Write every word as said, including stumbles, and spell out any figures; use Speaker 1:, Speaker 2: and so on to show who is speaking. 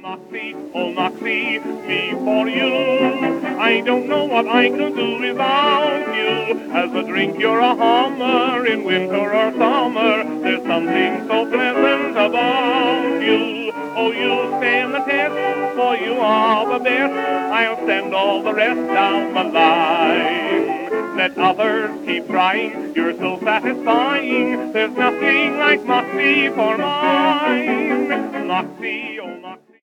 Speaker 1: Moxie, oh Moxie, me for you. I don't know what I could do without you. As a drink you're a hummer in winter or summer. There's something so pleasant about you. Oh, you'll stand the test, for you are the best. I'll send all the rest down the line. Let others keep trying, you're so satisfying. There's nothing like Moxie for mine. Moxie, oh Moxie.